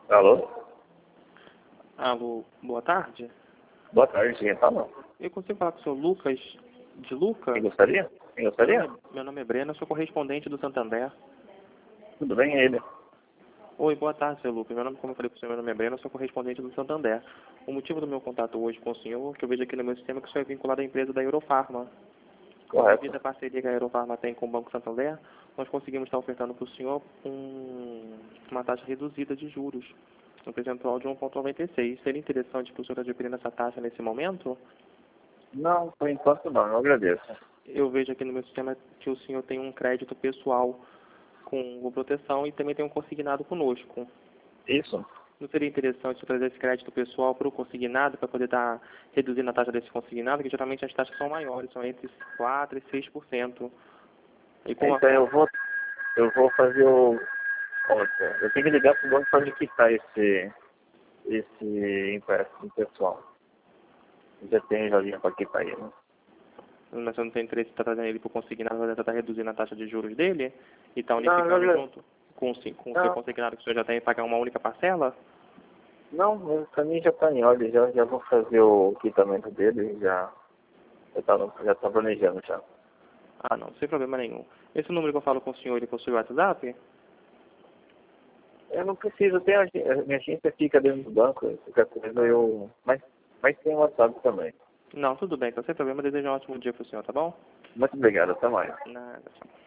Alô? Alô, boa tarde. Boa tarde, quem fala? Eu consigo falar com o senhor Lucas, de Luca? Quem gostaria? Quem Meu gostaria? meu nome é Breno, eu sou correspondente do Santander. Tudo bem, ele? Oi, boa tarde, seu Lucas. Como eu falei para o senhor, meu nome é Breno, eu sou correspondente do Santander. O motivo do meu contato hoje com o senhor é que eu vejo aqui no meu sistema que o senhor é vinculado à empresa da Eurofarma. Correto. Devido à parceria que a Eurofarma tem com o Banco Santander, nós conseguimos estar ofertando para o senhor uma taxa reduzida de juros, um percentual de 1,96. Seria interessante para o senhor adquirir essa taxa nesse momento? Não, por enquanto não, eu agradeço. Eu vejo aqui no meu sistema que o senhor tem um crédito pessoal com proteção e também tem um consignado conosco. Isso? Não seria interessante eu trazer esse crédito pessoal para o consignado, para poder estar reduzindo a taxa desse consignado, que geralmente as taxas são maiores, são entre 4% e 6%. E com Então eu vou fazer o. Olha, eu tenho que ligar pro banco para me quitar esse empréstimo pessoal. Eu já tenho já linha para quitar ele. mas você não tem interesse em estar trazendo ele para o consignado, para estar reduzindo a taxa de juros dele e estar Não, unificando junto com o seu não, consignado que o senhor já tem e pagar uma única parcela? não, para mim já está em ordem, já vou fazer o quitamento dele, já tá planejando já. Ah, não, sem problema nenhum. Esse número que eu falo com o senhor, ele possui o WhatsApp? Eu não preciso ter a minha agência fica dentro do banco, qualquer coisa mas tem o WhatsApp também. Não, tudo bem, então sem problema. Desejo um ótimo dia para o senhor, tá bom? Muito obrigado, até mais. Nada, tchau.